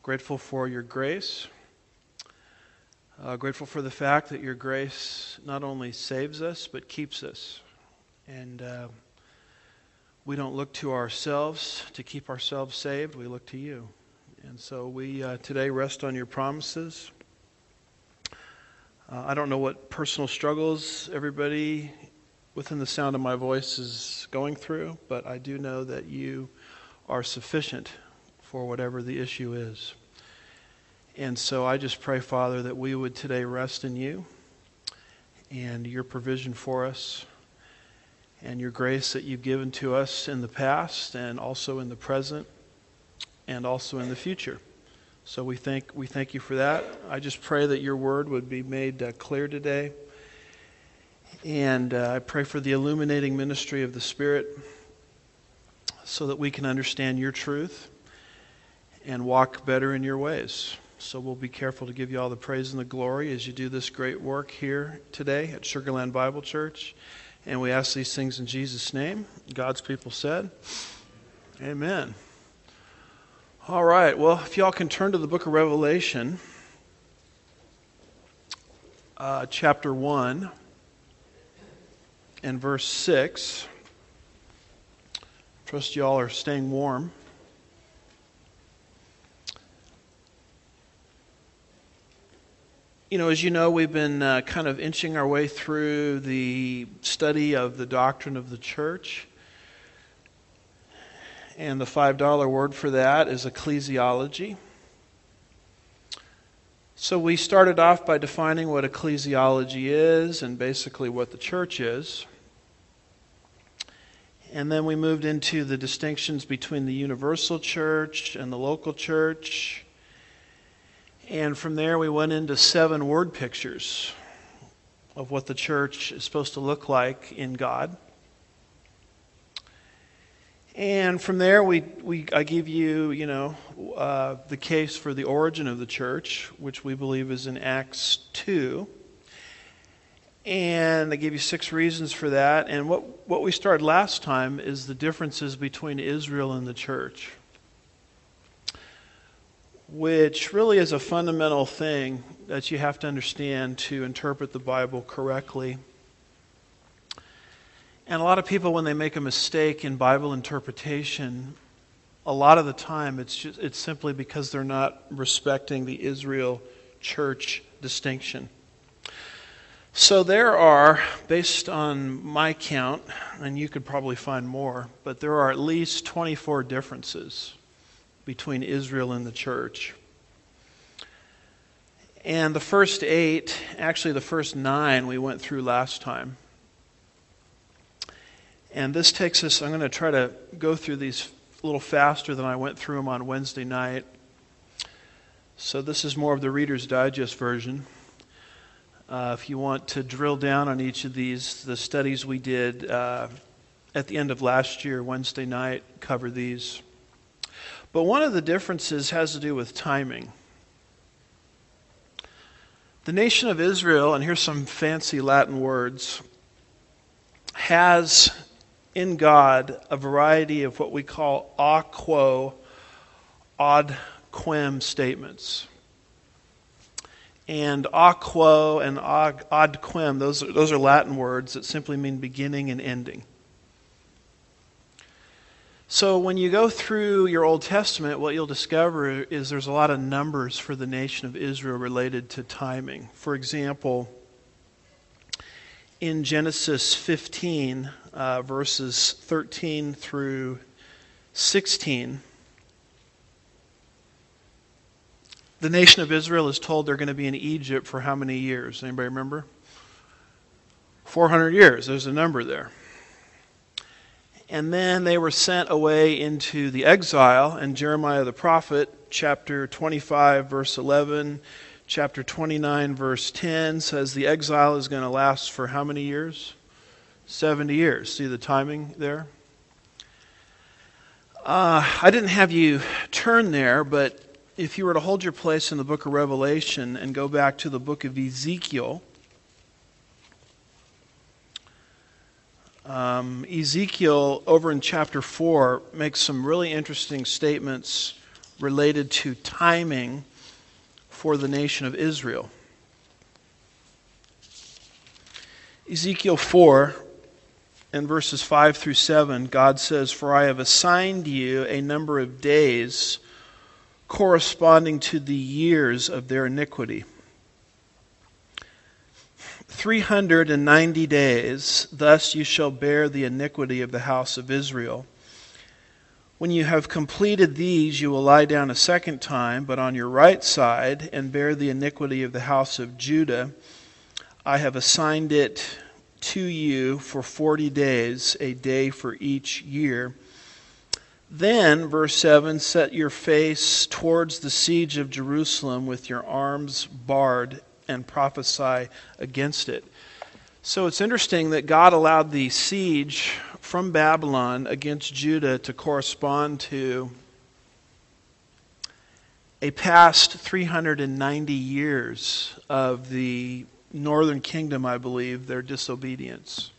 Grateful for your grace. Grateful for the fact that your grace not only saves us, but keeps us. And we don't look to ourselves to keep ourselves saved. We look to you. And so we today rest on your promises. I don't know what personal struggles everybody within the sound of my voice is going through, but I do know that you are sufficient for whatever the issue is. And so I just pray, Father, that we would today rest in you and your provision for us and your grace that you've given to us in the past and also in the present and also in the future. So we thank you for that. I just pray that your word would be made clear today. And I pray for the illuminating ministry of the Spirit so that we can understand your truth and walk better in your ways. So we'll be careful to give you all the praise and the glory as you do this great work here today at Sugar Land Bible Church. And we ask these things in Jesus' name. God's people said, amen. All right, well, if y'all can turn to the book of Revelation, chapter 1 and verse 6. Trust y'all are staying warm. As you know, we've been kind of inching our way through the study of the doctrine of the church. And the $5 word for that is ecclesiology. So we started off by defining what ecclesiology is and basically what the church is. And then we moved into the distinctions between the universal church and the local church. And from there we went into 7 word pictures of what the church is supposed to look like in God. And from there I give you, the case for the origin of the church, which we believe is in Acts 2. And I gave you 6 reasons for that. And what we started last time is the differences between Israel and the church, which really is a fundamental thing that you have to understand to interpret the Bible correctly. And a lot of people, when they make a mistake in Bible interpretation, a lot of the time it's simply because they're not respecting the Israel church distinction. So there are, based on my count, and you could probably find more, but there are at least 24 differences between Israel and the church. And the first 8, actually the first 9 we went through last time. And this takes us, I'm going to try to go through these a little faster than I went through them on Wednesday night. So this is more of the Reader's Digest version. If you want to drill down on each of these, the studies we did at the end of last year, Wednesday night, cover these. But one of the differences has to do with timing. The nation of Israel, and here's some fancy Latin words, has in God a variety of what we call a quo, ad quem statements. And a quo and ad quem, those are Latin words that simply mean beginning and ending. So when you go through your Old Testament, what you'll discover is there's a lot of numbers for the nation of Israel related to timing. For example, in Genesis 15, verses 13 through 16, the nation of Israel is told they're going to be in Egypt for how many years? Anybody remember? 400 years. There's a number there. And then they were sent away into the exile, and Jeremiah the prophet, chapter 25, verse 11, chapter 29, verse 10, says the exile is going to last for how many years? 70 years. See the timing there? I didn't have you turn there, but if you were to hold your place in the book of Revelation and go back to the book of Ezekiel, Ezekiel, over in chapter 4, makes some really interesting statements related to timing for the nation of Israel. Ezekiel 4 and verses 5 through 7, God says, "For I have assigned you a number of days corresponding to the years of their iniquity. 390 days, thus you shall bear the iniquity of the house of Israel. When you have completed these, you will lie down a second time, but on your right side, and bear the iniquity of the house of Judah. I have assigned it to you for 40 days, a day for each year. Then," verse 7, "set your face towards the siege of Jerusalem with your arms barred and prophesy against it." So it's interesting that God allowed the siege from Babylon against Judah to correspond to a past 390 years of the northern kingdom, I believe, their disobedience.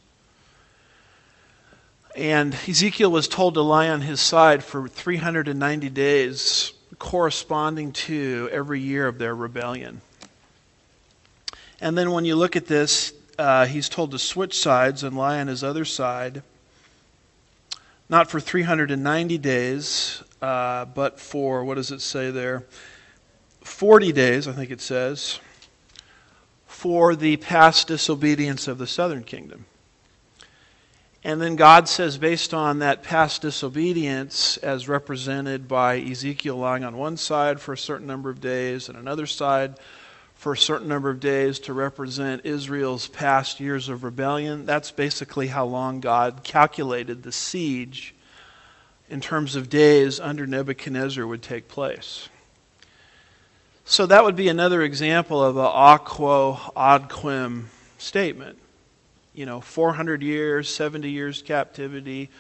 And Ezekiel was told to lie on his side for 390 days, corresponding to every year of their rebellion. And then when you look at this, he's told to switch sides and lie on his other side, not for 390 days, but for, what does it say there? 40 days, I think it says, for the past disobedience of the southern kingdom. And then God says, based on that past disobedience, as represented by Ezekiel lying on one side for a certain number of days and another side for a certain number of days to represent Israel's past years of rebellion, that's basically how long God calculated the siege in terms of days under Nebuchadnezzar would take place. So that would be another example of a a quo ad quem statement. 400 years, 70 years captivity,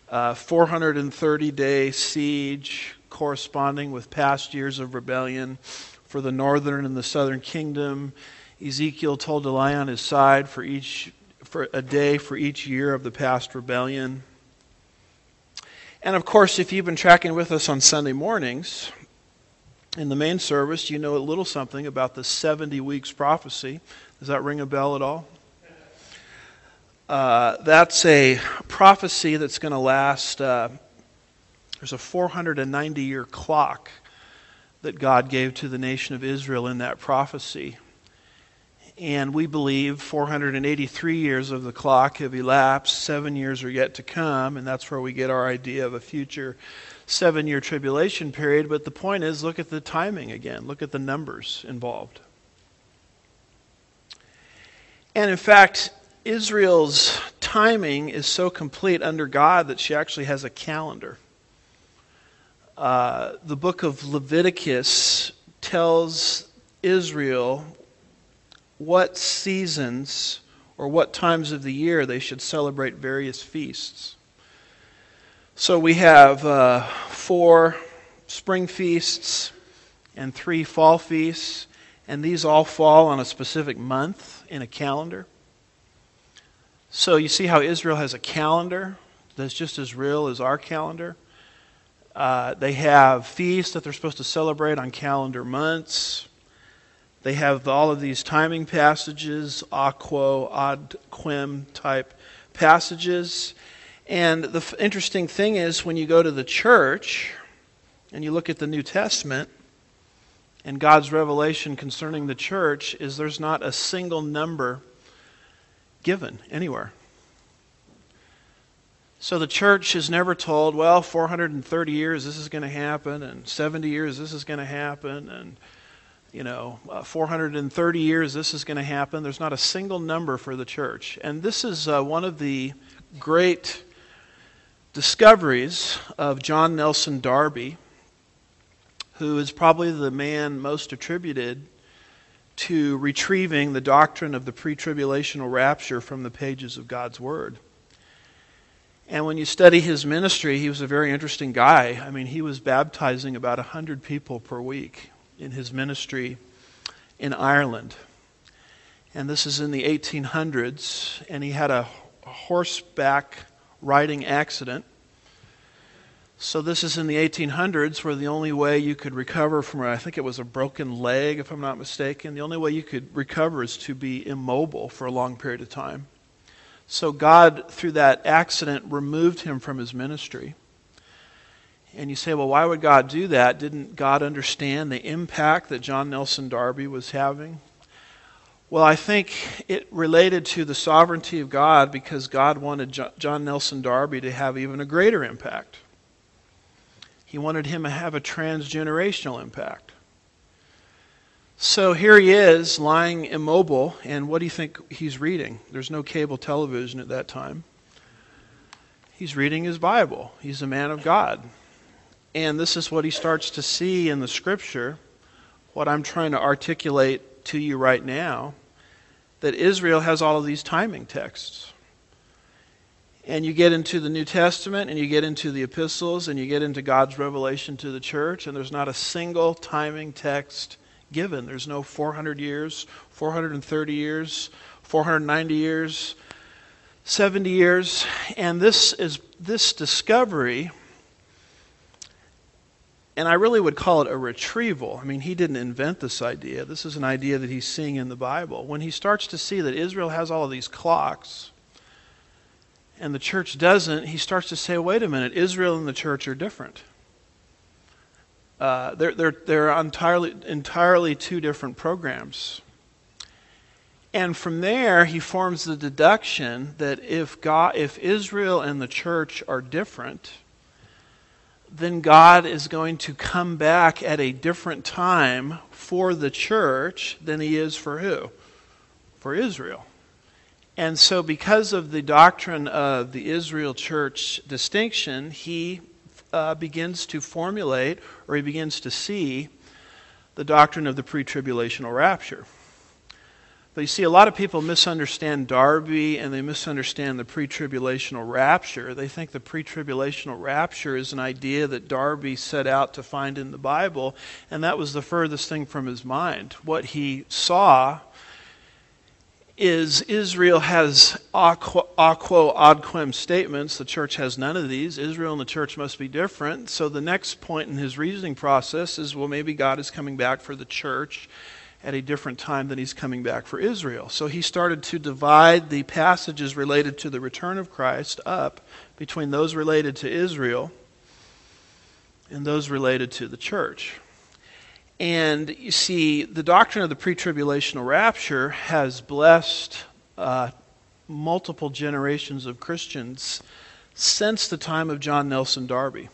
430-day siege corresponding with past years of rebellion for the northern and the southern kingdom. Ezekiel told to lie on his side for a day for each year of the past rebellion. And of course, if you've been tracking with us on Sunday mornings, in the main service, you know a little something about the 70 weeks prophecy. Does that ring a bell at all? That's a prophecy that's going to last, there's a 490-year clock that God gave to the nation of Israel in that prophecy. And we believe 483 years of the clock have elapsed, 7 years are yet to come, and that's where we get our idea of a future 7-year tribulation period. But the point is, look at the timing again. Look at the numbers involved. And in fact, Israel's timing is so complete under God that she actually has a calendar. The book of Leviticus tells Israel what seasons or what times of the year they should celebrate various feasts. So we have 4 spring feasts and 3 fall feasts, and these all fall on a specific month in a calendar. So you see how Israel has a calendar that's just as real as our calendar. They have feasts that they're supposed to celebrate on calendar months. They have all of these timing passages, a quo, ad quem type passages. And the interesting thing is, when you go to the church and you look at the New Testament and God's revelation concerning the church, is there's not a single number given anywhere. So the church is never told, 430 years this is going to happen, and 70 years this is going to happen, and 430 years this is going to happen. There's not a single number for the church. And this is one of the great discoveries of John Nelson Darby, who is probably the man most attributed to retrieving the doctrine of the pre-tribulational rapture from the pages of God's Word. And when you study his ministry, he was a very interesting guy. I mean, he was baptizing about 100 people per week in his ministry in Ireland. And this is in the 1800s, and he had a horseback riding accident. So this is in the 1800s, where the only way you could recover from, I think it was a broken leg, if I'm not mistaken, the only way you could recover is to be immobile for a long period of time. So God, through that accident, removed him from his ministry. And you say, well, why would God do that? Didn't God understand the impact that John Nelson Darby was having? Well, I think it related to the sovereignty of God, because God wanted John Nelson Darby to have even a greater impact. He wanted him to have a transgenerational impact. So here he is, lying immobile, and what do you think he's reading? There's no cable television at that time. He's reading his Bible. He's a man of God. And this is what he starts to see in the Scripture, what I'm trying to articulate to you right now, that Israel has all of these timing texts. And you get into the New Testament, and you get into the epistles, and you get into God's revelation to the church, and there's not a single timing text given. There's no 400 years, 430 years, 490 years, 70 years. And this discovery, and I really would call it a retrieval. I mean, he didn't invent this idea. This is an idea that he's seeing in the Bible. When he starts to see that Israel has all of these clocks, and the church doesn't, he starts to say, wait a minute, Israel and the church are different. They're entirely two different programs. And from there, he forms the deduction that if Israel and the church are different, then God is going to come back at a different time for the church than he is for who? For Israel. And so because of the doctrine of the Israel church distinction, he begins to formulate, or he begins to see, the doctrine of the pre-tribulational rapture. But you see, a lot of people misunderstand Darby, and they misunderstand the pre-tribulational rapture. They think the pre-tribulational rapture is an idea that Darby set out to find in the Bible, and that was the furthest thing from his mind. What he saw is Israel has a quo ad quem statements. The church has none of these. Israel and the church must be different. So the next point in his reasoning process is, well, maybe God is coming back for the church at a different time than he's coming back for Israel. So he started to divide the passages related to the return of Christ up between those related to Israel and those related to the church. And you see, the doctrine of the pre-tribulational rapture has blessed multiple generations of Christians since the time of John Nelson Darby.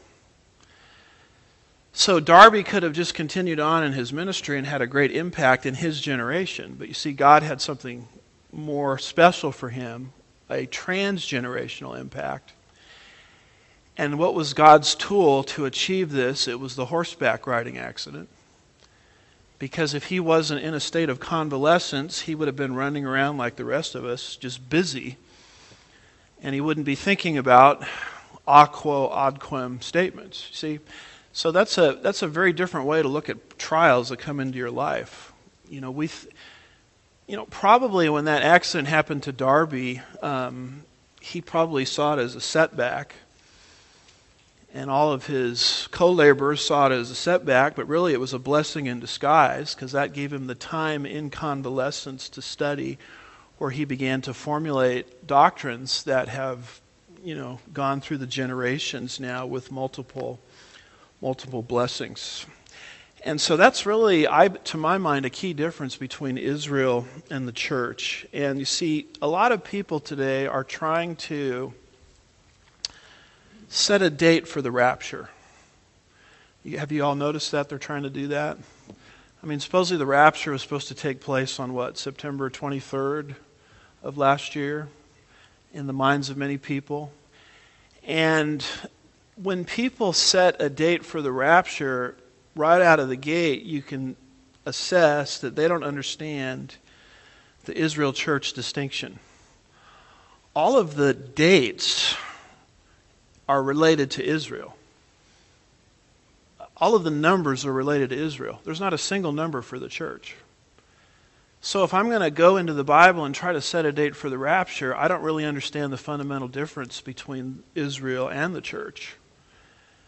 So Darby could have just continued on in his ministry and had a great impact in his generation. But you see, God had something more special for him, a transgenerational impact. And what was God's tool to achieve this? It was the horseback riding accident. Because if he wasn't in a state of convalescence, he would have been running around like the rest of us, just busy. And he wouldn't be thinking about a quo ad quem statements. See? So that's a very different way to look at trials that come into your life. Probably when that accident happened to Darby, he probably saw it as a setback. And all of his co-laborers saw it as a setback, but really it was a blessing in disguise, because that gave him the time in convalescence to study, where he began to formulate doctrines that have, gone through the generations now with multiple blessings. And so that's really, to my mind, a key difference between Israel and the church. And you see, a lot of people today are trying to set a date for the rapture. Have you all noticed that they're trying to do that? I mean, supposedly the rapture was supposed to take place on September 23rd of last year, in the minds of many people. And when people set a date for the rapture, right out of the gate, you can assess that they don't understand the Israel church distinction. All of the dates are related to Israel. All of the numbers are related to Israel. There's not a single number for the church. So if I'm going to go into the Bible and try to set a date for the rapture, I don't really understand the fundamental difference between Israel and the church.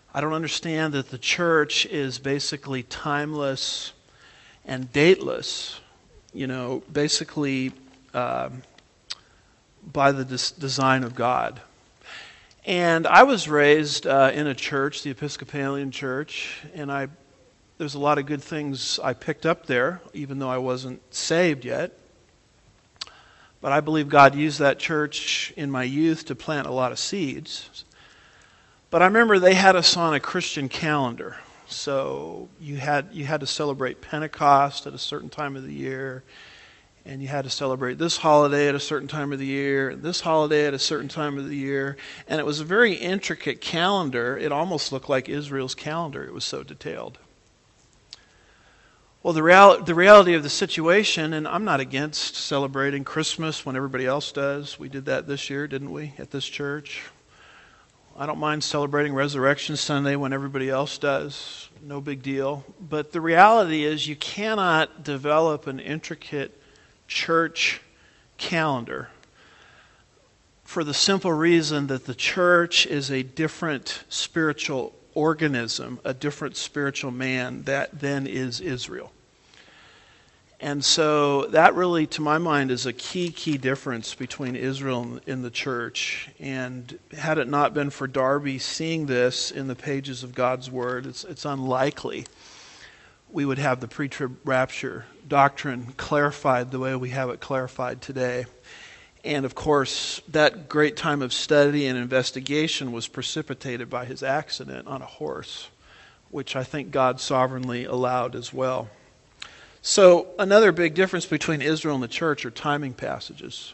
I don't understand that the church is basically timeless and dateless, basically by the design of God. And I was raised in a church, the Episcopalian Church, and there's a lot of good things I picked up there, even though I wasn't saved yet. But I believe God used that church in my youth to plant a lot of seeds. But I remember they had us on a Christian calendar. So you had to celebrate Pentecost at a certain time of the year, and you had to celebrate this holiday at a certain time of the year, and this holiday at a certain time of the year. And it was a very intricate calendar. It almost looked like Israel's calendar. It was so detailed. Well, the reality of the situation, and I'm not against celebrating Christmas when everybody else does. We did that this year, didn't we, at this church? I don't mind celebrating Resurrection Sunday when everybody else does. No big deal. But the reality is you cannot develop an intricate church calendar for the simple reason that the church is a different spiritual organism, a different spiritual man than is Israel. And so that really, to my mind, is a key difference between Israel and the church. And had it not been for Darby seeing this in the pages of God's Word, it's unlikely we would have the pre-trib rapture doctrine clarified the way we have it clarified today. And of course, that great time of study and investigation was precipitated by his accident on a horse, which I think God sovereignly allowed as well. So another big difference between Israel and the church are timing passages.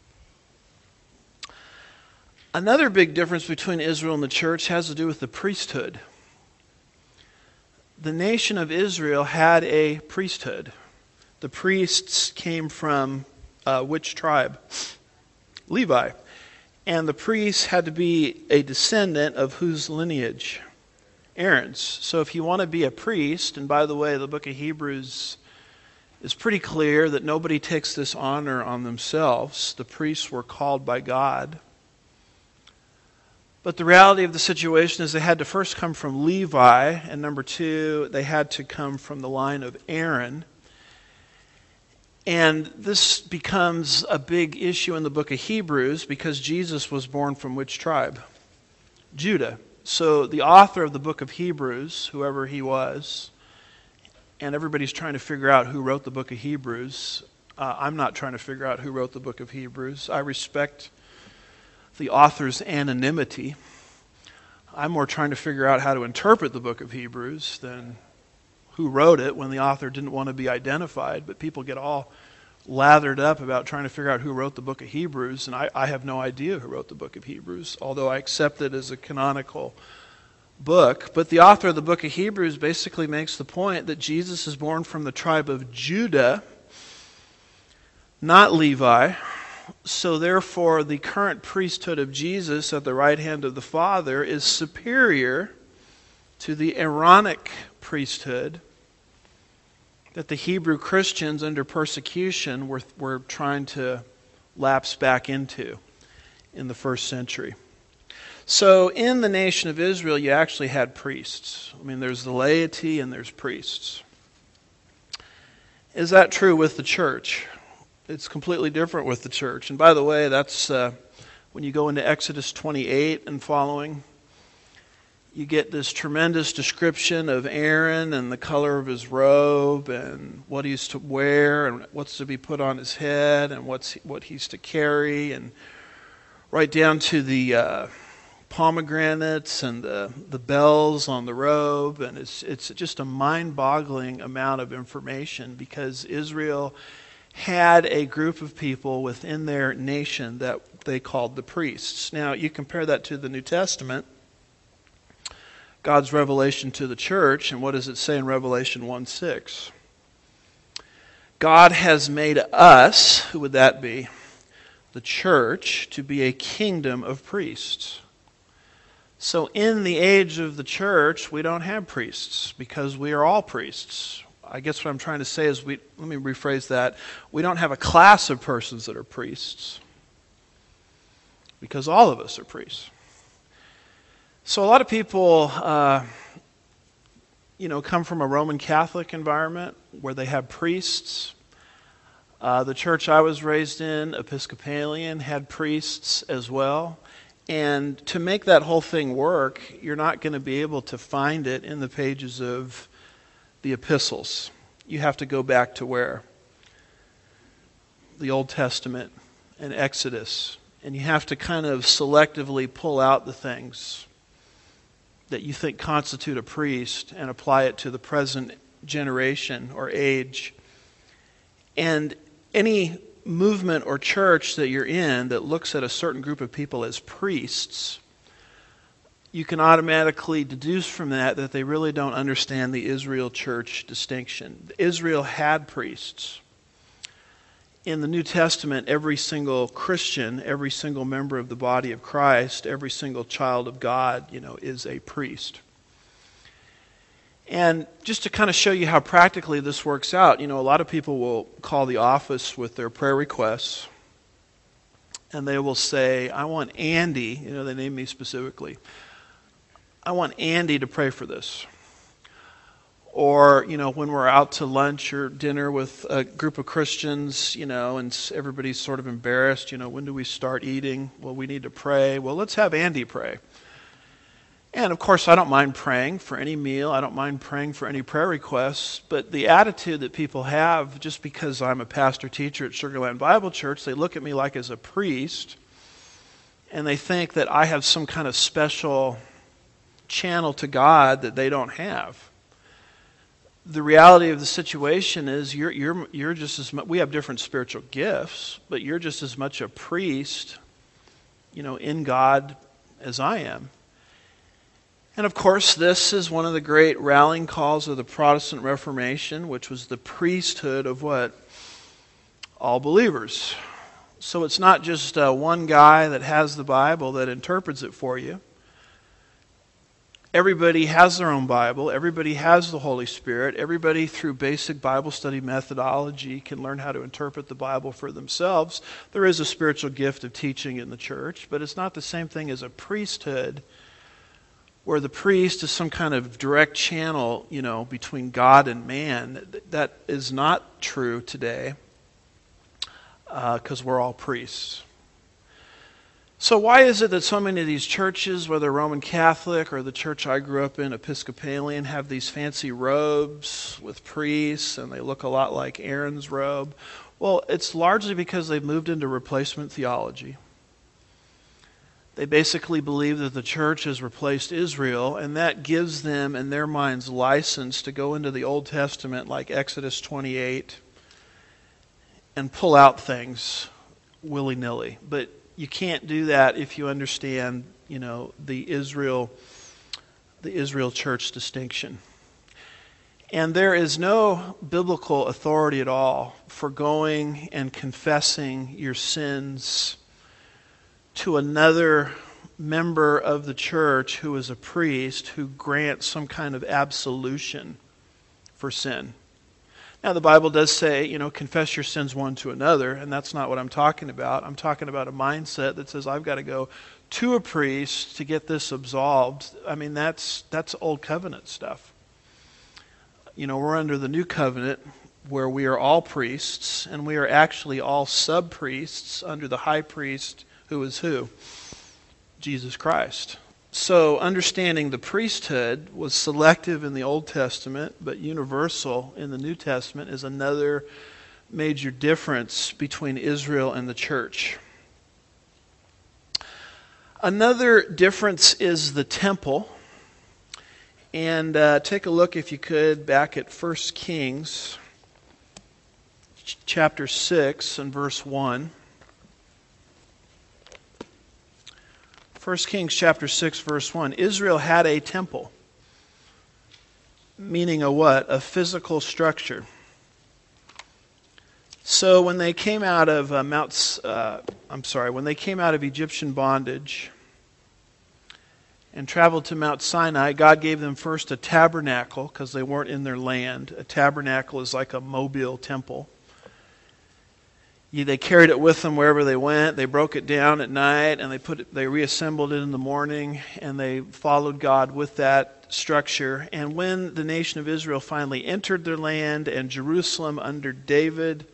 Another big difference between Israel and the church has to do with the priesthood. The nation of Israel had a priesthood. The priests came from which tribe? Levi. And the priests had to be a descendant of whose lineage? Aaron's. So if you want to be a priest, and by the way, the book of Hebrews is pretty clear that nobody takes this honor on themselves. The priests were called by God. But the reality of the situation is they had to first come from Levi, and number two, they had to come from the line of Aaron. And this becomes a big issue in the book of Hebrews because Jesus was born from which tribe? Judah. So the author of the book of Hebrews, whoever he was, and everybody's trying to figure out who wrote the book of Hebrews. I'm not trying to figure out who wrote the book of Hebrews. I respect the author's anonymity. I'm more trying to figure out how to interpret the book of Hebrews than who wrote it when the author didn't want to be identified. But people get all lathered up about trying to figure out who wrote the book of Hebrews, and I have no idea who wrote the book of Hebrews, although I accept it as a canonical book. But the author of the book of Hebrews basically makes the point that Jesus is born from the tribe of Judah, not Levi. So therefore, the current priesthood of Jesus at the right hand of the Father is superior to the Aaronic priesthood that the Hebrew Christians under persecution were trying to lapse back into in the first century. So in the nation of Israel, you actually had priests. I mean, there's the laity and there's priests. Is that true with the church? It's completely different with the church. And by the way, that's when you go into Exodus 28 and following, you get this tremendous description of Aaron and the color of his robe and what he's to wear and what's to be put on his head and what he's to carry, and right down to the pomegranates and the bells on the robe. And it's just a mind-boggling amount of information because Israel had a group of people within their nation that they called the priests. Now, you compare that to the New Testament, God's revelation to the church, and what does it say in Revelation 1:6? God has made us, who would that be? The church, to be a kingdom of priests. So in the age of the church, we don't have priests because we are all priests. I guess what I'm trying to say is, let me rephrase that. We don't have a class of persons that are priests because all of us are priests. So a lot of people, come from a Roman Catholic environment where they have priests. The church I was raised in, Episcopalian, had priests as well. And to make that whole thing work, you're not going to be able to find it in the pages of the epistles. You have to go back to where? The Old Testament and Exodus. And you have to kind of selectively pull out the things that you think constitute a priest and apply it to the present generation or age. And any movement or church that you're in that looks at a certain group of people as priests, you can automatically deduce from that they really don't understand the Israel church distinction. Israel had priests. In the New Testament, every single Christian, every single member of the body of Christ, every single child of God, is a priest. And just to kind of show you how practically this works out, a lot of people will call the office with their prayer requests, and they will say, I want Andy, they name me specifically, I want Andy to pray for this. Or, when we're out to lunch or dinner with a group of Christians, and everybody's sort of embarrassed, when do we start eating? Well, we need to pray. Well, let's have Andy pray. And, of course, I don't mind praying for any meal. I don't mind praying for any prayer requests. But the attitude that people have, just because I'm a pastor-teacher at Sugar Land Bible Church, they look at me like as a priest, and they think that I have some kind of special channel to God that they don't have. The reality of the situation is you're just as much, we have different spiritual gifts, but you're just as much a priest, in God as I am. And of course, this is one of the great rallying calls of the Protestant Reformation, which was the priesthood of what? All believers. So it's not just one guy that has the Bible that interprets it for you. Everybody has their own Bible. Everybody has the Holy Spirit. Everybody, through basic Bible study methodology, can learn how to interpret the Bible for themselves. There is a spiritual gift of teaching in the church, but it's not the same thing as a priesthood, where the priest is some kind of direct channel, between God and man. That is not true today, because we're all priests. So why is it that so many of these churches, whether Roman Catholic or the church I grew up in, Episcopalian, have these fancy robes with priests, and they look a lot like Aaron's robe? Well, it's largely because they've moved into replacement theology. They basically believe that the church has replaced Israel, and that gives them, in their minds, license to go into the Old Testament, like Exodus 28, and pull out things willy-nilly. But you can't do that if you understand, the Israel church distinction. And there is no biblical authority at all for going and confessing your sins to another member of the church who is a priest who grants some kind of absolution for sin. Now, the Bible does say, confess your sins one to another, and that's not what I'm talking about. I'm talking about a mindset that says, I've got to go to a priest to get this absolved. I mean, that's old covenant stuff. We're under the new covenant where we are all priests, and we are actually all sub-priests under the high priest, who is who? Jesus Christ. So understanding the priesthood was selective in the Old Testament, but universal in the New Testament is another major difference between Israel and the church. Another difference is the temple. And take a look, if you could, back at 1 Kings chapter 6 and verse 1. 1 Kings chapter 6, verse 1. Israel had a temple, meaning a what? A physical structure. So when they came out of when they came out of Egyptian bondage and traveled to Mount Sinai, God gave them first a tabernacle because they weren't in their land. A tabernacle is like a mobile temple. They carried it with them wherever they went. They broke it down at night, and they reassembled it in the morning, and they followed God with that structure. And when the nation of Israel finally entered their land, and Jerusalem under David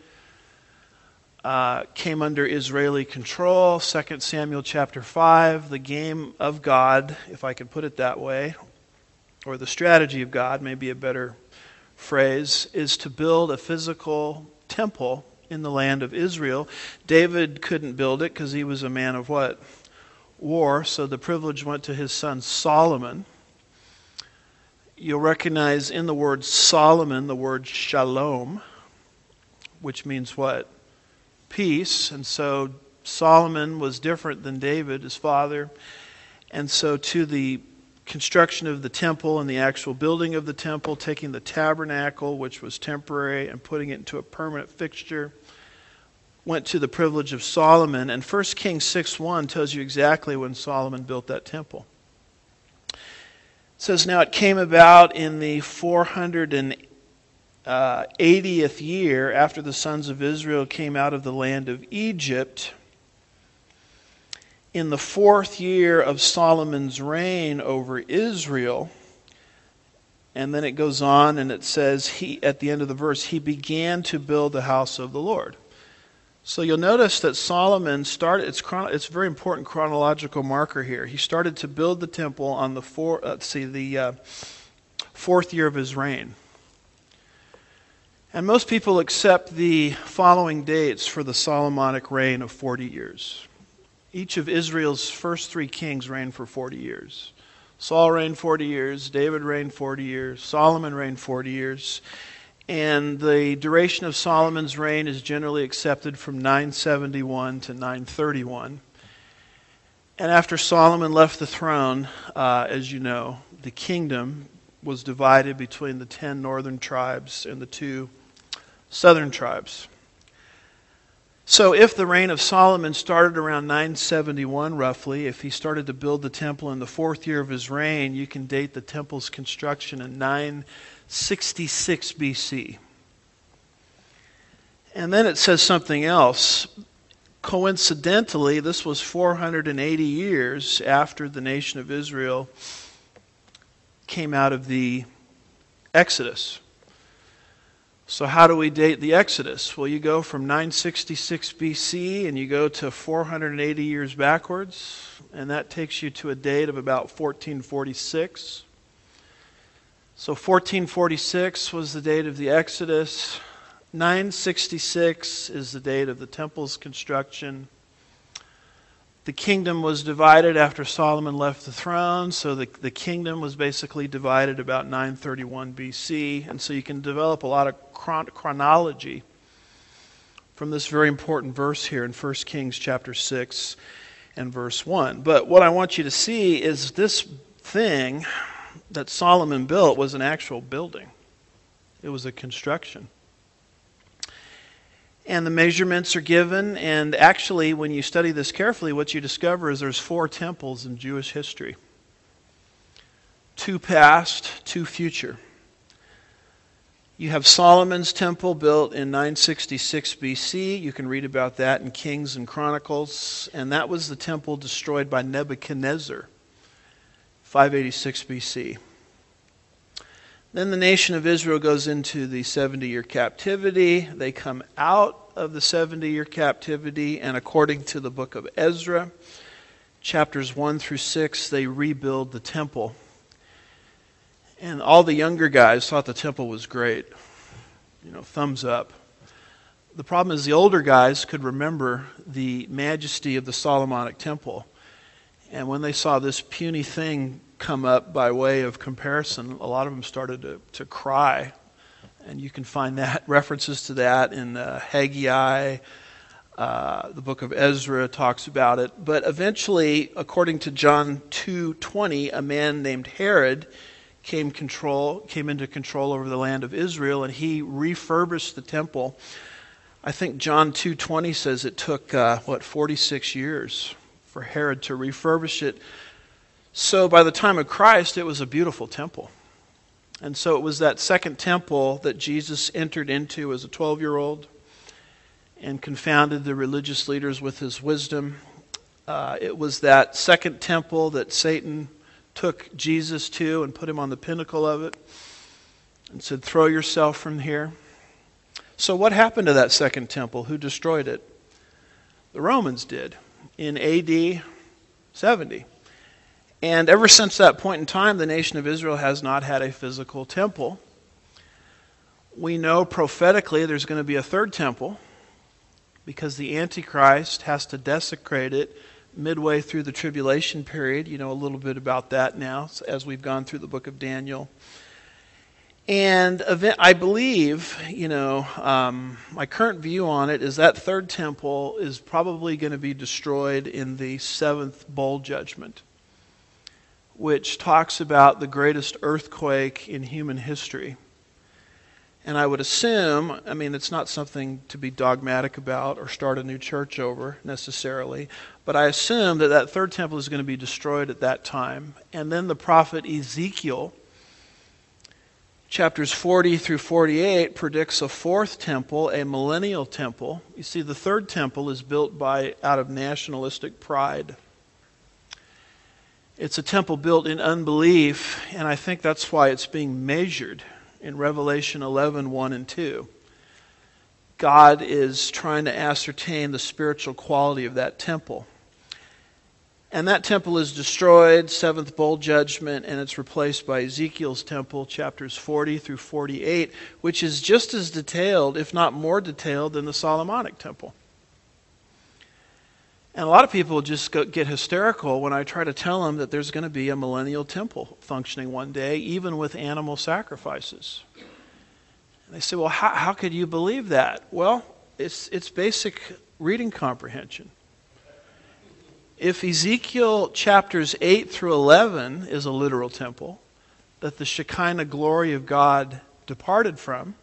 came under Israeli control, 2 Samuel chapter 5, the game of God, if I can put it that way, or the strategy of God, may be a better phrase, is to build a physical temple in the land of Israel. David couldn't build it because he was a man of what? War. So the privilege went to his son Solomon. You'll recognize in the word Solomon the word shalom, which means what? Peace. And so Solomon was different than David, his father. And so to the construction of the temple and the actual building of the temple, taking the tabernacle, which was temporary, and putting it into a permanent fixture, went to the privilege of Solomon. And 1 Kings 6:1 tells you exactly when Solomon built that temple. It says, now it came about in the 480th year after the sons of Israel came out of the land of Egypt, in the 4th year of Solomon's reign over Israel. And then it goes on and it says, at the end of the verse, he began to build the house of the Lord. So you'll notice that Solomon started, it's a very important chronological marker here. He started to build the temple on the 4th year of his reign. And most people accept the following dates for the Solomonic reign of 40 years. Each of Israel's first 3 kings reigned for 40 years. Saul reigned 40 years, David reigned 40 years, Solomon reigned 40 years. And the duration of Solomon's reign is generally accepted from 971 to 931. And after Solomon left the throne, as you know, the kingdom was divided between the 10 northern tribes and the 2 southern tribes. So if the reign of Solomon started around 971 roughly, if he started to build the temple in the 4th year of his reign, you can date the temple's construction in 966 BC. And then it says something else. Coincidentally, this was 480 years after the nation of Israel came out of the Exodus. So how do we date the Exodus? Well, you go from 966 BC and you go to 480 years backwards, and that takes you to a date of about 1446. So 1446 was the date of the Exodus. 966 is the date of the temple's construction. The kingdom was divided after Solomon left the throne, so the kingdom was basically divided about 931 BC. And so you can develop a lot of chronology from this very important verse here in 1 Kings chapter 6 and verse 1. But what I want you to see is this thing that Solomon built was an actual building. It was a construction. And the measurements are given, and actually when you study this carefully, what you discover is there's 4 temples in Jewish history. 2 past, 2 future. You have Solomon's temple built in 966 BC. You can read about that in Kings and Chronicles. And that was the temple destroyed by Nebuchadnezzar, 586 BC. Then the nation of Israel goes into the 70-year captivity. They come out of the 70-year captivity, and according to the book of Ezra, chapters 1 through 6, they rebuild the temple. And all the younger guys thought the temple was great. Thumbs up. The problem is the older guys could remember the majesty of the Solomonic temple. And when they saw this puny thing come up by way of comparison, a lot of them started to cry. And you can find that references to that in Haggai. The book of Ezra talks about it. But eventually, according to John 2:20, a man named Herod came into control over the land of Israel, and he refurbished the temple. I think John 2:20 says it took 46 years for Herod to refurbish it. So by the time of Christ, it was a beautiful temple. And so it was that second temple that Jesus entered into as a 12-year-old. and confounded the religious leaders with his wisdom. It was that second temple that Satan took Jesus to and put him on the pinnacle of it and said, throw yourself from here. So what happened to that second temple? Who destroyed it? The Romans did in AD 70. And ever since that point in time, the nation of Israel has not had a physical temple. We know prophetically there's going to be a third temple because the Antichrist has to desecrate it midway through the tribulation period. You know a little bit about that now as we've gone through the book of Daniel. And I believe, my current view on it is that third temple is probably going to be destroyed in the seventh bowl judgment, which talks about the greatest earthquake in human history. And I would assume, it's not something to be dogmatic about or start a new church over necessarily, but I assume that that third temple is going to be destroyed at that time. And then the prophet Ezekiel, chapters 40 through 48, predicts a fourth temple, a millennial temple. You see, the third temple is built out of nationalistic pride. It's a temple built in unbelief, and I think that's why it's being measured in Revelation 11, 1 and 2. God is trying to ascertain the spiritual quality of that temple. And that temple is destroyed, seventh bowl judgment, and it's replaced by Ezekiel's temple, chapters 40 through 48, which is just as detailed, if not more detailed, than the Solomonic temple. And a lot of people just get hysterical when I try to tell them that there's going to be a millennial temple functioning one day, even with animal sacrifices. And they say, well, how could you believe that? Well, it's basic reading comprehension. If Ezekiel chapters 8 through 11 is a literal temple that the Shekinah glory of God departed from,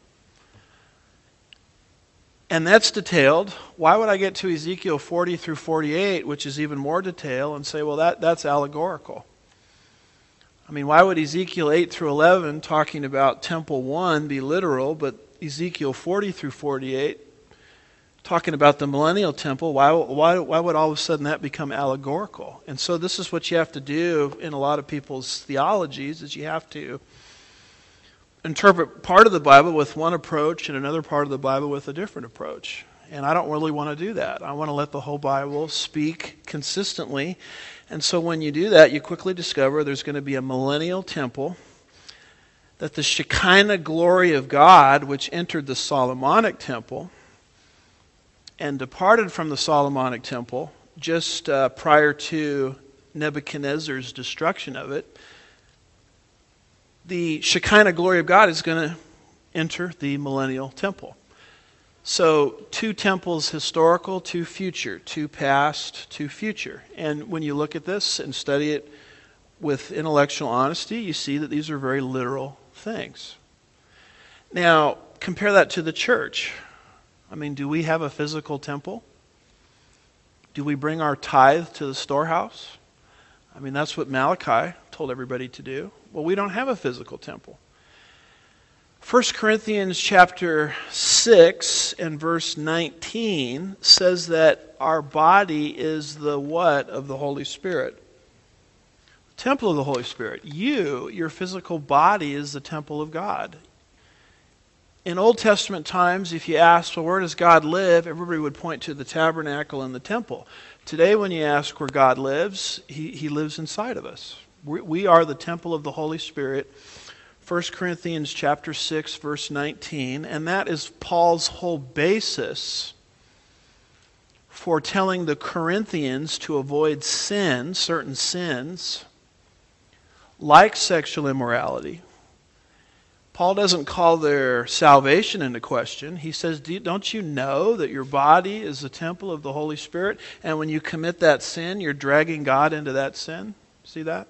and that's detailed, why would I get to Ezekiel 40 through 48, which is even more detailed, and say, well, that's allegorical? Why would Ezekiel 8 through 11 talking about Temple 1 be literal, but Ezekiel 40 through 48 talking about the millennial temple, why would all of a sudden that become allegorical? And so this is what you have to do in a lot of people's theologies, is you have to interpret part of the Bible with one approach and another part of the Bible with a different approach. And I don't really want to do that. I want to let the whole Bible speak consistently. And so when you do that, you quickly discover there's going to be a millennial temple, that the Shekinah glory of God, which entered the Solomonic temple and departed from the Solomonic temple just prior to Nebuchadnezzar's destruction of it, the Shekinah glory of God is going to enter the millennial temple. So 2 temples historical, 2 future, 2 past, 2 future. And when you look at this and study it with intellectual honesty, you see that these are very literal things. Now, compare that to the church. Do we have a physical temple? Do we bring our tithe to the storehouse? That's what Malachi told everybody to do. Well, we don't have a physical temple. 1 Corinthians chapter 6 and verse 19 says that our body is the what of the Holy Spirit? The temple of the Holy Spirit. Your physical body is the temple of God. In Old Testament times, if you ask, well, where does God live? Everybody would point to the tabernacle and the temple. Today, when you ask where God lives, He lives inside of us. We are the temple of the Holy Spirit. 1 Corinthians chapter 6, verse 19. And that is Paul's whole basis for telling the Corinthians to avoid sin, certain sins, like sexual immorality. Paul doesn't call their salvation into question. He says, don't you know that your body is the temple of the Holy Spirit? And when you commit that sin, you're dragging God into that sin. See that?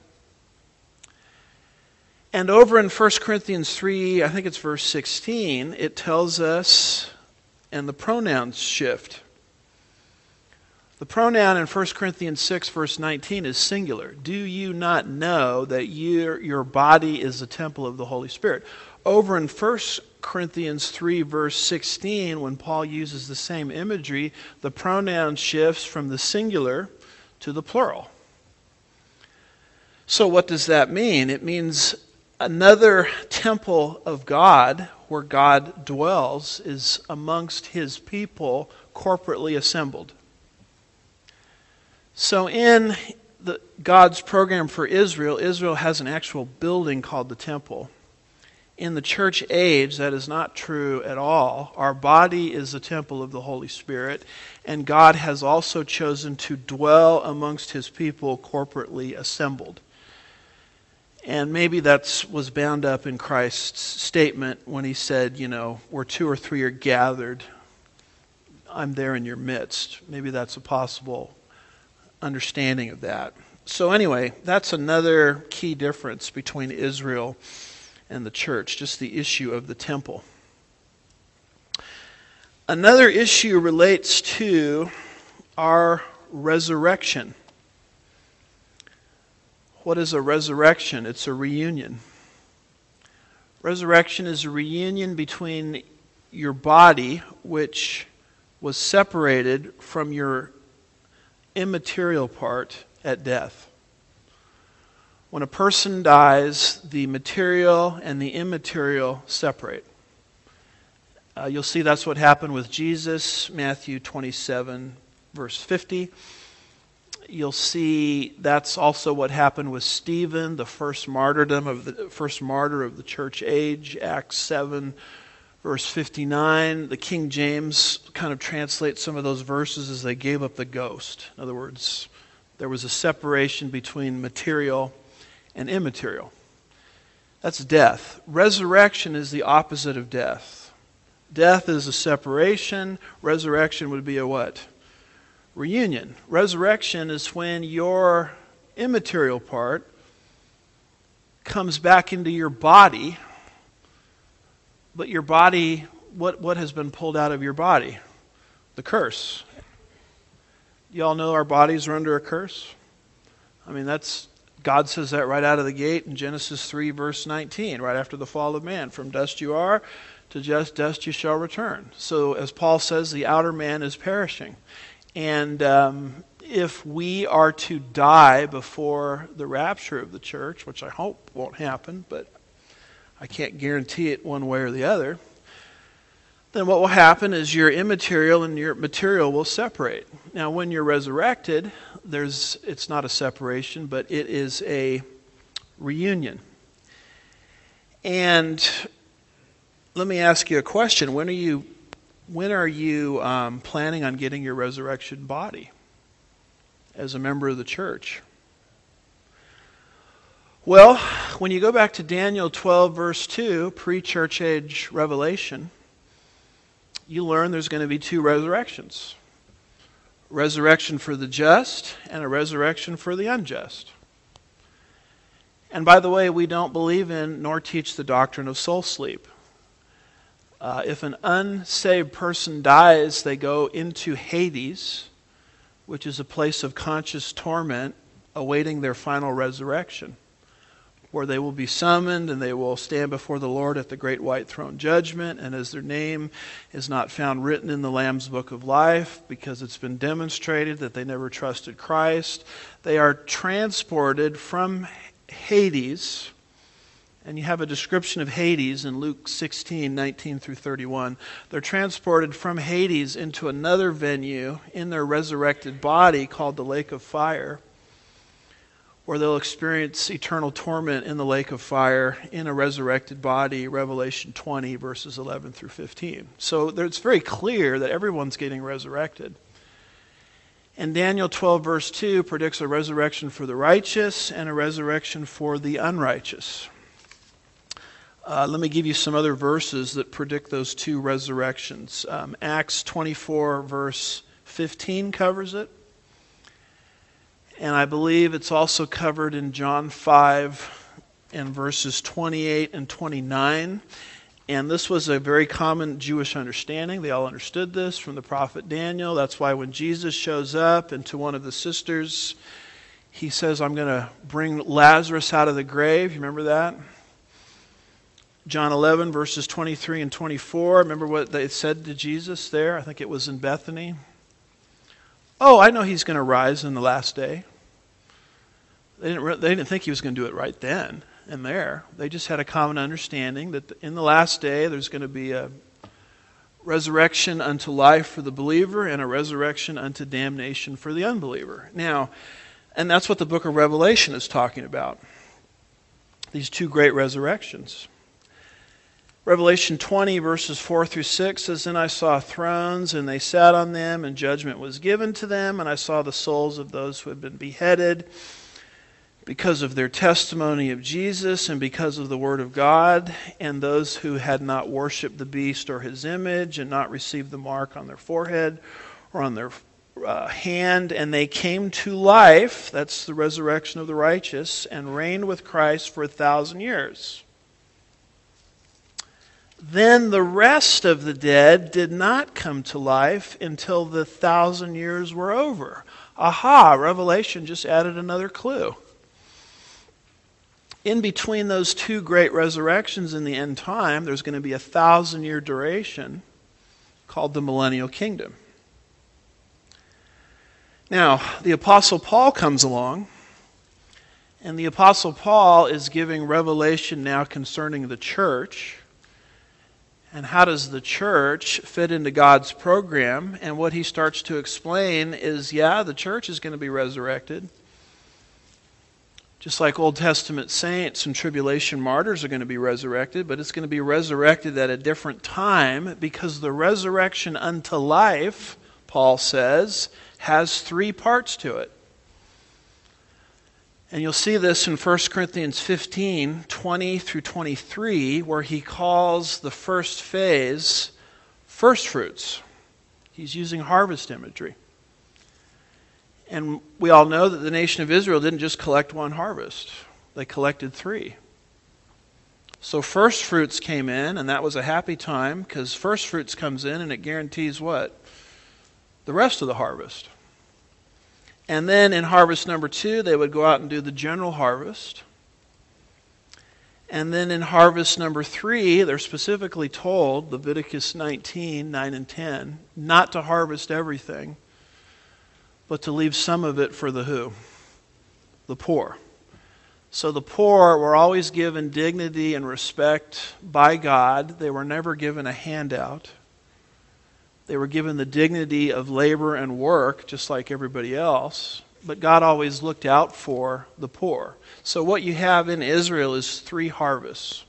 And over in 1 Corinthians 3, I think it's verse 16, it tells us, and the pronouns shift. The pronoun in 1 Corinthians 6, verse 19 is singular. Do you not know that your body is the temple of the Holy Spirit? Over in 1 Corinthians 3, verse 16, when Paul uses the same imagery, the pronoun shifts from the singular to the plural. So what does that mean? It means another temple of God, where God dwells, is amongst his people corporately assembled. So in God's program for Israel, Israel has an actual building called the temple. In the church age, that is not true at all. Our body is the temple of the Holy Spirit, and God has also chosen to dwell amongst his people corporately assembled. And maybe that was bound up in Christ's statement when he said, where 2 or 3 are gathered, I'm there in your midst. Maybe that's a possible understanding of that. So anyway, that's another key difference between Israel and the church, just the issue of the temple. Another issue relates to our resurrection. What is a resurrection? It's a reunion. Resurrection is a reunion between your body, which was separated from your immaterial part at death. When a person dies, the material and the immaterial separate. You'll see that's what happened with Jesus, Matthew 27, verse 50. You'll see that's also what happened with Stephen, the first martyr of the church age, Acts 7, verse 59. The King James kind of translates some of those verses as they gave up the ghost. In other words, there was a separation between material and immaterial. That's death. Resurrection is the opposite of death. Death is a separation. Resurrection would be a what? Reunion. Resurrection is when your immaterial part comes back into your body, but your body, what has been pulled out of your body? The curse. You all know our bodies are under a curse? God says that right out of the gate in Genesis 3, verse 19, right after the fall of man. From dust you are, to just dust you shall return. So as Paul says, the outer man is perishing. And if we are to die before the rapture of the church, which I hope won't happen, but I can't guarantee it one way or the other, then what will happen is your immaterial and your material will separate. Now, when you're resurrected, it's not a separation, but it is a reunion. And let me ask you a question. When are you planning on getting your resurrection body as a member of the church? Well, when you go back to Daniel 12, verse 2, pre-church age revelation, you learn there's going to be 2 resurrections. Resurrection for the just and a resurrection for the unjust. And by the way, we don't believe in nor teach the doctrine of soul sleep. If an unsaved person dies, they go into Hades, which is a place of conscious torment, awaiting their final resurrection, where they will be summoned and they will stand before the Lord at the great white throne judgment. And as their name is not found written in the Lamb's book of life, because it's been demonstrated that they never trusted Christ, they are transported from Hades. And you have a description of Hades in Luke 16, 19 through 31. They're transported from Hades into another venue in their resurrected body called the lake of fire, where they'll experience eternal torment in the lake of fire in a resurrected body, Revelation 20, verses 11 through 15. So it's very clear that everyone's getting resurrected. And Daniel 12, verse 2 predicts a resurrection for the righteous and a resurrection for the unrighteous. Let me give you some other verses that predict those 2 resurrections. Acts 24, verse 15 covers it. And I believe it's also covered in John 5 and verses 28 and 29. And this was a very common Jewish understanding. They all understood this from the prophet Daniel. That's why when Jesus shows up and to one of the sisters, he says, I'm going to bring Lazarus out of the grave. You remember that? John 11, verses 23 and 24. Remember what they said to Jesus there? I think it was in Bethany. Oh, I know he's going to rise in the last day. They didn't think he was going to do it right then and there. They just had a common understanding that in the last day there's going to be a resurrection unto life for the believer and a resurrection unto damnation for the unbeliever. Now, and that's what the book of Revelation is talking about. These two great resurrections. Revelation 20, verses 4 through 6 says, "Then I saw thrones, and they sat on them, and judgment was given to them. And I saw the souls of those who had been beheaded because of their testimony of Jesus and because of the word of God, and those who had not worshipped the beast or his image and not received the mark on their forehead or on their hand. And they came to life," that's the resurrection of the righteous, "and reigned with Christ for 1,000 years. Then the rest of the dead did not come to life until the 1,000 years were over." Aha, Revelation just added another clue. In between those two great resurrections in the end time, there's going to be a 1,000-year duration called the millennial kingdom. Now, the Apostle Paul comes along, and the Apostle Paul is giving revelation now concerning the church. And how does the church fit into God's program? And what he starts to explain is, the church is going to be resurrected. Just like Old Testament saints and tribulation martyrs are going to be resurrected, but it's going to be resurrected at a different time, because the resurrection unto life, Paul says, has three parts to it. And you'll see this in 1 Corinthians 15, 20 through 23, where he calls the first phase first fruits. He's using harvest imagery. And we all know that the nation of Israel didn't just collect one harvest. They collected three. So first fruits came in, and that was a happy time, because first fruits comes in and it guarantees what? The rest of the harvest. And then in harvest number 2, they would go out and do the general harvest. And then in harvest number 3, they're specifically told, Leviticus 19, 9 and 10, not to harvest everything, but to leave some of it for the who? The poor. So the poor were always given dignity and respect by God. They were never given a handout. They were given the dignity of labor and work, just like everybody else. But God always looked out for the poor. So what you have in Israel is 3 harvests.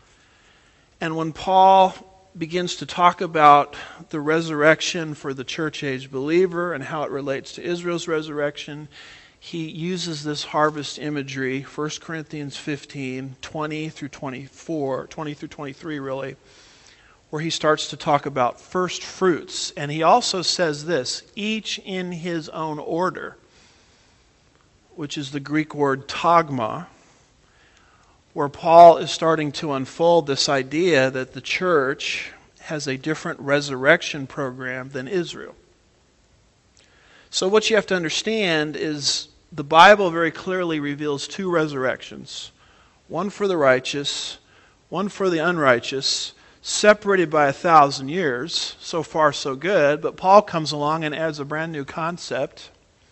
And when Paul begins to talk about the resurrection for the church age believer and how it relates to Israel's resurrection, he uses this harvest imagery, 1 Corinthians 15, 20 through 23 really, where he starts to talk about first fruits. And he also says this, each in his own order, which is the Greek word tagma, where Paul is starting to unfold this idea that the church has a different resurrection program than Israel. So what you have to understand is the Bible very clearly reveals 2 resurrections, one for the righteous, one for the unrighteous, separated by 1,000 years. So far, so good. But Paul comes along and adds a brand new concept.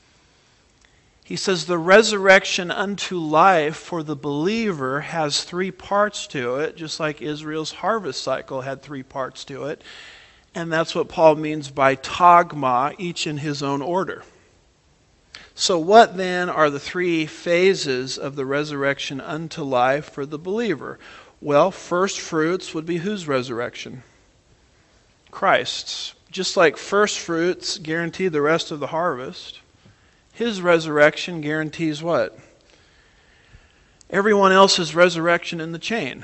He says the resurrection unto life for the believer has 3 parts to it, just like Israel's harvest cycle had 3 parts to it. And that's what Paul means by tagma, each in his own order. So what then are the 3 phases of the resurrection unto life for the believer? Well, first fruits would be whose resurrection? Christ's. Just like first fruits guarantee the rest of the harvest, his resurrection guarantees what? Everyone else's resurrection in the chain.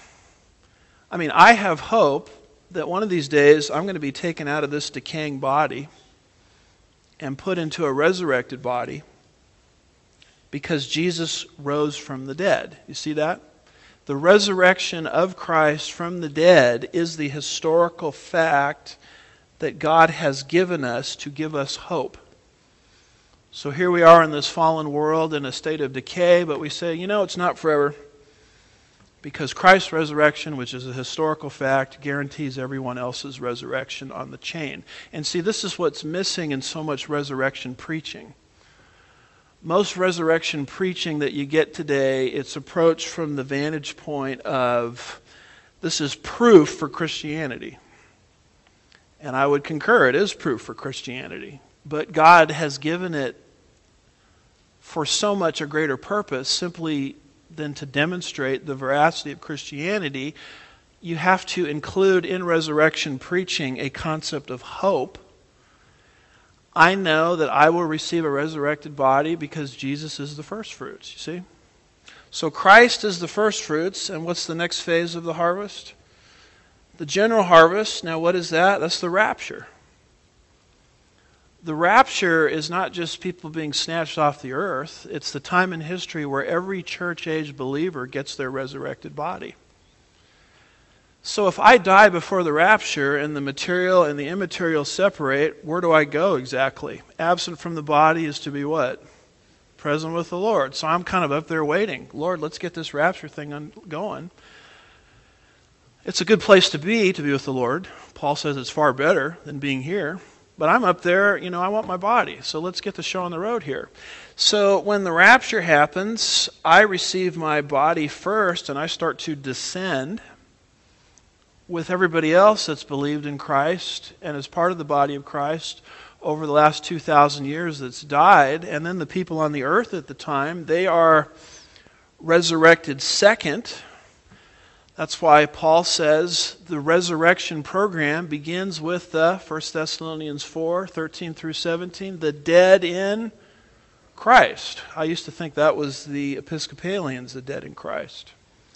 I mean, I have hope that one of these days I'm going to be taken out of this decaying body and put into a resurrected body because Jesus rose from the dead. You see that? The resurrection of Christ from the dead is the historical fact that God has given us to give us hope. So here we are in this fallen world in a state of decay, but we say, it's not forever. Because Christ's resurrection, which is a historical fact, guarantees everyone else's resurrection on the chain. And see, this is what's missing in so much resurrection preaching. Most resurrection preaching that you get today, it's approached from the vantage point of, this is proof for Christianity. And I would concur, it is proof for Christianity. But God has given it for so much a greater purpose, simply than to demonstrate the veracity of Christianity. You have to include in resurrection preaching a concept of hope. I know that I will receive a resurrected body because Jesus is the first fruits, you see? So Christ is the first fruits, and what's the next phase of the harvest? The general harvest. Now what is that? That's the rapture. The rapture is not just people being snatched off the earth. It's the time in history where every church-age believer gets their resurrected body. So if I die before the rapture and the material and the immaterial separate, where do I go exactly? Absent from the body is to be what? Present with the Lord. So I'm kind of up there waiting. Lord, let's get this rapture thing going. It's a good place to be with the Lord. Paul says it's far better than being here. But I'm up there, I want my body. So let's get the show on the road here. So when the rapture happens, I receive my body first and I start to descend with everybody else that's believed in Christ and is part of the body of Christ over the last 2,000 years that's died. And then the people on the earth at the time, they are resurrected second. That's why Paul says the resurrection program begins with the 1 Thessalonians 4, 13 through 17, the dead in Christ. I used to think that was the Episcopalians, the dead in Christ,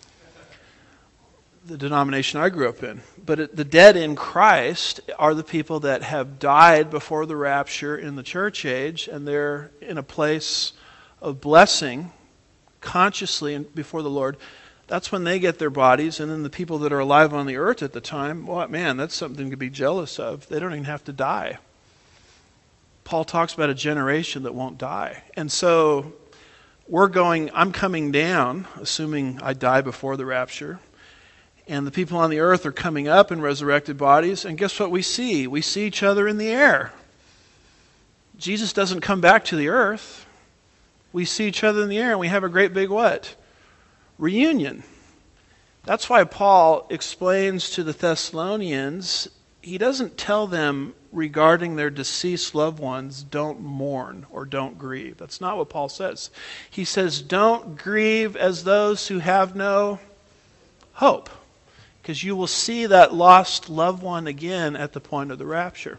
the denomination I grew up in. But the dead in Christ are the people that have died before the rapture in the church age, and they're in a place of blessing consciously before the Lord. That's when they get their bodies, and then the people that are alive on the earth at the time, that's something to be jealous of. They don't even have to die. Paul talks about a generation that won't die. And so I'm coming down, assuming I die before the rapture, and the people on the earth are coming up in resurrected bodies, and guess what we see? We see each other in the air. Jesus doesn't come back to the earth. We see each other in the air, and we have a great big what? Reunion. That's why Paul explains to the Thessalonians, he doesn't tell them regarding their deceased loved ones, don't mourn or don't grieve. That's not what Paul says. He says, don't grieve as those who have no hope, because you will see that lost loved one again at the point of the rapture.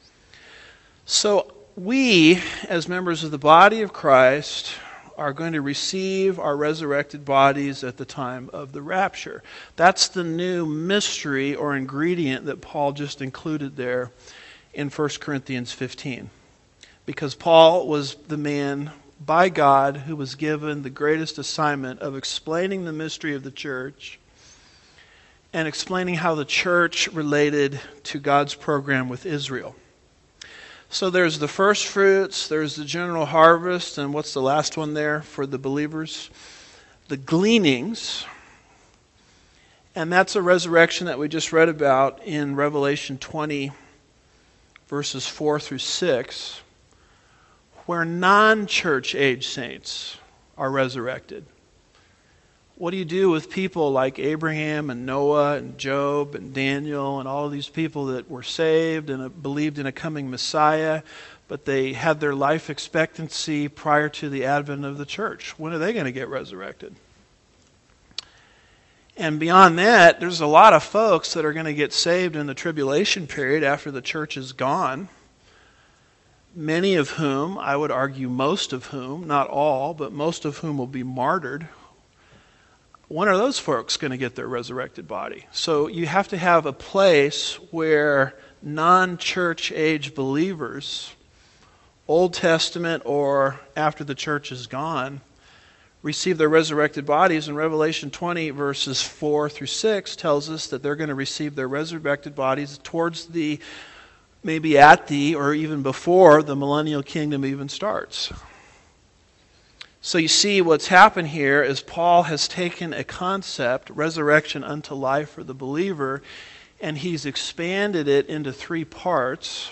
So we, as members of the body of Christ, are going to receive our resurrected bodies at the time of the rapture. That's the new mystery or ingredient that Paul just included there in 1 Corinthians 15. Because Paul was the man by God who was given the greatest assignment of explaining the mystery of the church and explaining how the church related to God's program with Israel. So there's the first fruits, there's the general harvest, and what's the last one there for the believers? The gleanings. And that's a resurrection that we just read about in Revelation 20, verses 4 through 6, where non-church age saints are resurrected. What do you do with people like Abraham and Noah and Job and Daniel and all of these people that were saved and believed in a coming Messiah, but they had their life expectancy prior to the advent of the church? When are they going to get resurrected? And beyond that, there's a lot of folks that are going to get saved in the tribulation period after the church is gone. Many of whom, I would argue most of whom, not all, but most of whom will be martyred. When are those folks going to get their resurrected body? So you have to have a place where non-church age believers, Old Testament or after the church is gone, receive their resurrected bodies. And Revelation 20 verses 4 through 6 tells us that they're going to receive their resurrected bodies towards the, maybe at the, or even before the millennial kingdom even starts. So you see what's happened here is Paul has taken a concept, resurrection unto life for the believer, and he's expanded it into 3 parts,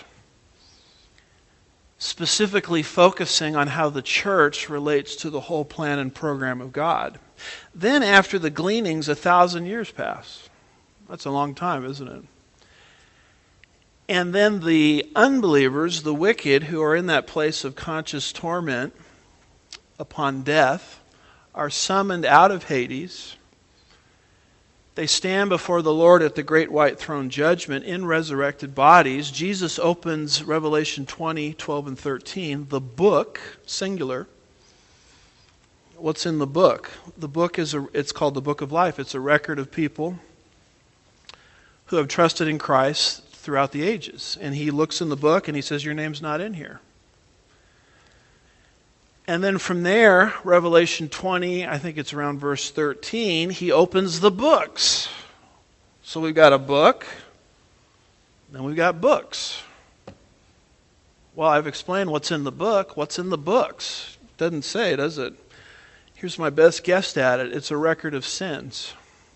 specifically focusing on how the church relates to the whole plan and program of God. Then after the gleanings, 1,000 years pass. That's a long time, isn't it? And then the unbelievers, the wicked, who are in that place of conscious torment upon death, are summoned out of Hades. They stand before the Lord at the great white throne judgment in resurrected bodies. Jesus opens Revelation 20, 12, and 13, the book, singular. What's in the book? The book it's called the Book of Life. It's a record of people who have trusted in Christ throughout the ages. And he looks in the book and he says, your name's not in here. And then from there, Revelation 20, I think it's around verse 13, he opens the books. So we've got a book, then we've got books. Well, I've explained what's in the book. What's in the books? Doesn't say, does it? Here's my best guess at it. It's a record of sins.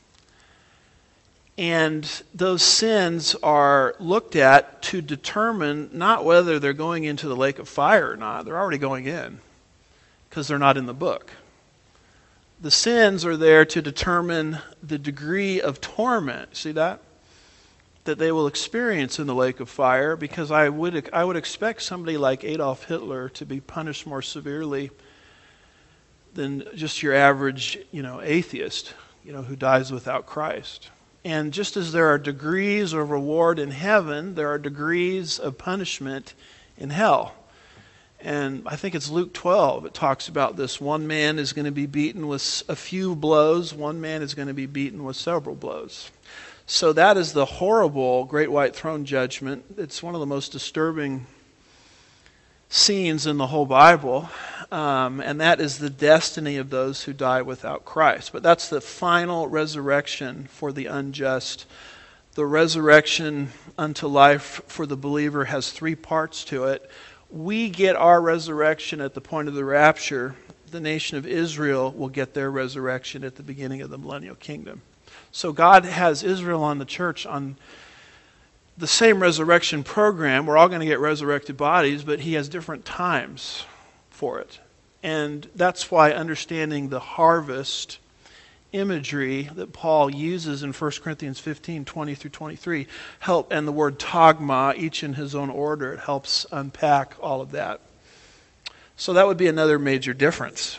And those sins are looked at to determine not whether they're going into the lake of fire or not. They're already going in, because they're not in the book. The sins are there to determine the degree of torment. See that? That they will experience in the lake of fire, because I would expect somebody like Adolf Hitler to be punished more severely than just your average, atheist, who dies without Christ. And just as there are degrees of reward in heaven, there are degrees of punishment in hell. And I think it's Luke 12. It talks about this. One man is going to be beaten with a few blows. One man is going to be beaten with several blows. So that is the horrible great white throne judgment. It's one of the most disturbing scenes in the whole Bible. And that is the destiny of those who die without Christ. But that's the final resurrection for the unjust. The resurrection unto life for the believer has 3 parts to it. We get our resurrection at the point of the rapture. The nation of Israel will get their resurrection at the beginning of the millennial kingdom. So God has Israel and the church on the same resurrection program. We're all going to get resurrected bodies, but he has different times for it. And that's why understanding the harvest imagery that Paul uses in 1 Corinthians 15, 20 through 23, and the word tagma, each in his own order, it helps unpack all of that. So that would be another major difference.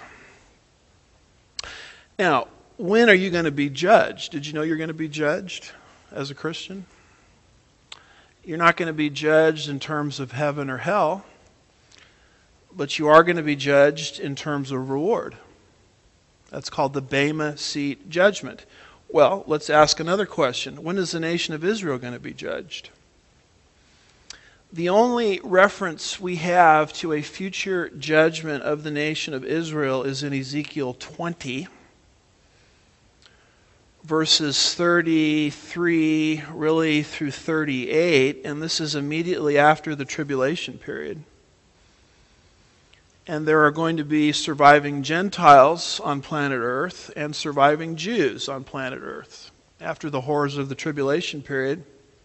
Now, when are you going to be judged? Did you know you're going to be judged as a Christian? You're not going to be judged in terms of heaven or hell, but you are going to be judged in terms of reward. That's called the Bema Seat judgment. Well, let's ask another question. When is the nation of Israel going to be judged? The only reference we have to a future judgment of the nation of Israel is in Ezekiel 20, verses 33 really through 38, and this is immediately after the tribulation period. And there are going to be surviving Gentiles on planet Earth and surviving Jews on planet Earth after the horrors of the tribulation period.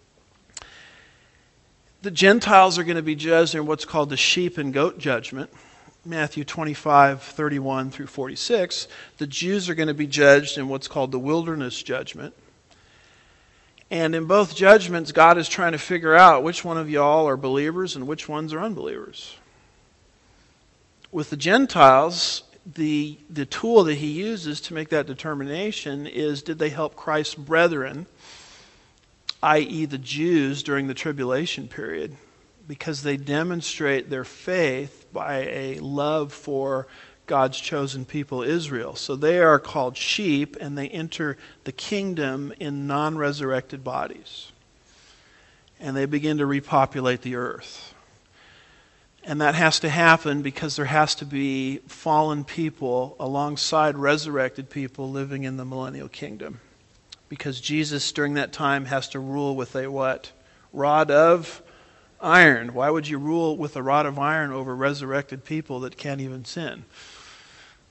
The Gentiles are going to be judged in what's called the sheep and goat judgment, Matthew 25, 31 through 46. The Jews are going to be judged in what's called the wilderness judgment. And in both judgments, God is trying to figure out which one of y'all are believers and which ones are unbelievers. With the Gentiles, the tool that he uses to make that determination is, did they help Christ's brethren, i.e. the Jews, during the tribulation period? Because they demonstrate their faith by a love for God's chosen people, Israel. So they are called sheep, and they enter the kingdom in non-resurrected bodies. And they begin to repopulate the earth. And that has to happen because there has to be fallen people alongside resurrected people living in the millennial kingdom. Because Jesus during that time has to rule with a what? Rod of iron. Why would you rule with a rod of iron over resurrected people that can't even sin?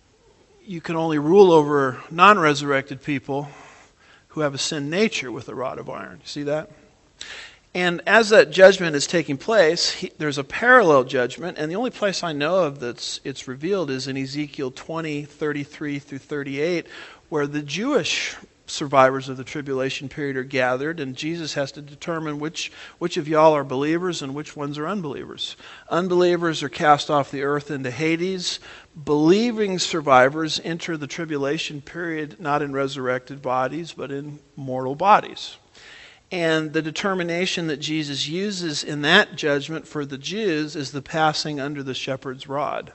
you can only rule over non-resurrected people who have a sin nature with a rod of iron. See that? And as that judgment is taking place, there's a parallel judgment, and the only place I know of it's revealed is in Ezekiel 20:33 through 38, where the Jewish survivors of the tribulation period are gathered, and Jesus has to determine which of y'all are believers and which ones are unbelievers. Unbelievers are cast off the earth into Hades. Believing survivors enter the tribulation period not in resurrected bodies, but in mortal bodies. And the determination that Jesus uses in that judgment for the Jews is the passing under the shepherd's rod.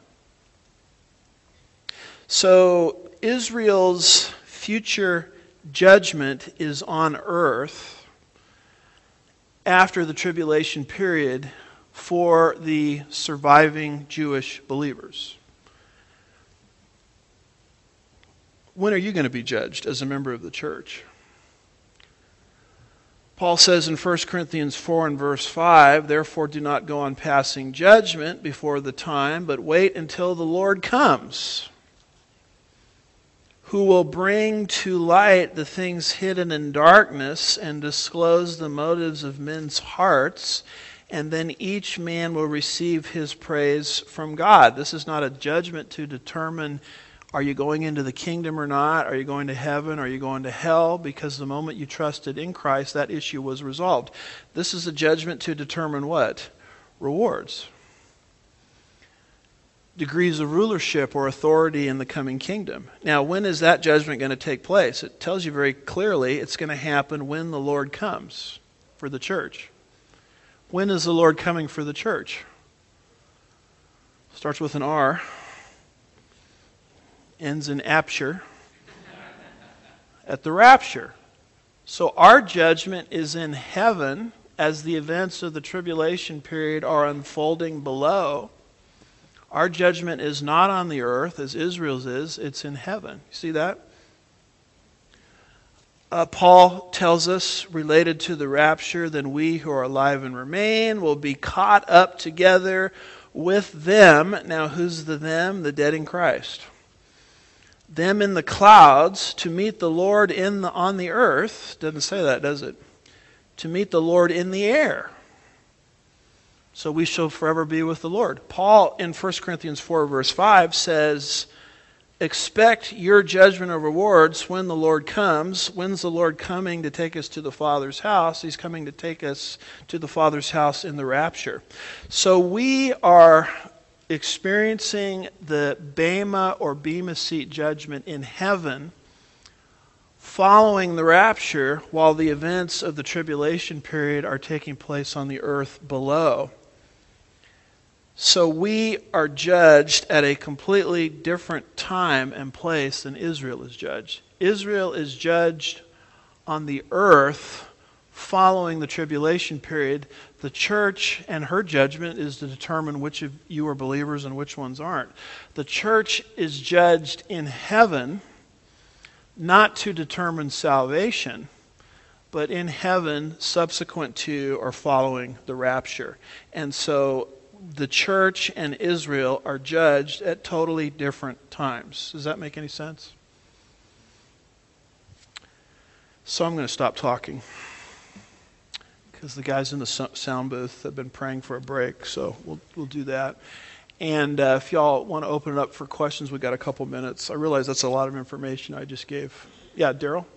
So Israel's future judgment is on earth after the tribulation period for the surviving Jewish believers. When are you going to be judged as a member of the church? Paul says in 1 Corinthians 4 and verse 5, "Therefore do not go on passing judgment before the time, but wait until the Lord comes, who will bring to light the things hidden in darkness and disclose the motives of men's hearts, and then each man will receive his praise from God." This is not a judgment to determine, are you going into the kingdom or not? Are you going to heaven? Are you going to hell? Because the moment you trusted in Christ, that issue was resolved. This is a judgment to determine what? Rewards. Degrees of rulership or authority in the coming kingdom. Now, when is that judgment going to take place? It tells you very clearly it's going to happen when the Lord comes for the church. When is the Lord coming for the church? Starts with an R. Ends in apture, at the rapture. So our judgment is in heaven as the events of the tribulation period are unfolding below. Our judgment is not on the earth as Israel's is, it's in heaven. You see that? Paul tells us, related to the rapture, "Then we who are alive and remain will be caught up together with them." Now who's the them? The dead in Christ. "Them in the clouds to meet the Lord on the earth." Doesn't say that, does it? To meet the Lord in the air. So we shall forever be with the Lord. Paul in 1 Corinthians 4 verse 5 says, "Expect your judgment of rewards when the Lord comes." When's the Lord coming to take us to the Father's house? He's coming to take us to the Father's house in the rapture. So we are experiencing the Bema or Bema seat judgment in heaven following the rapture, while the events of the tribulation period are taking place on the earth below. So we are judged at a completely different time and place than Israel is judged. Israel is judged on the earth following the tribulation period. The church and her judgment is to determine which of you are believers and which ones aren't. The church is judged in heaven not to determine salvation, but in heaven subsequent to or following the rapture. And so the church and Israel are judged at totally different times. Does that make any sense? So I'm going to stop talking, because the guys in the sound booth have been praying for a break, so we'll do that. And if y'all want to open it up for questions, we've got a couple minutes. I realize that's a lot of information I just gave. Yeah, Daryl?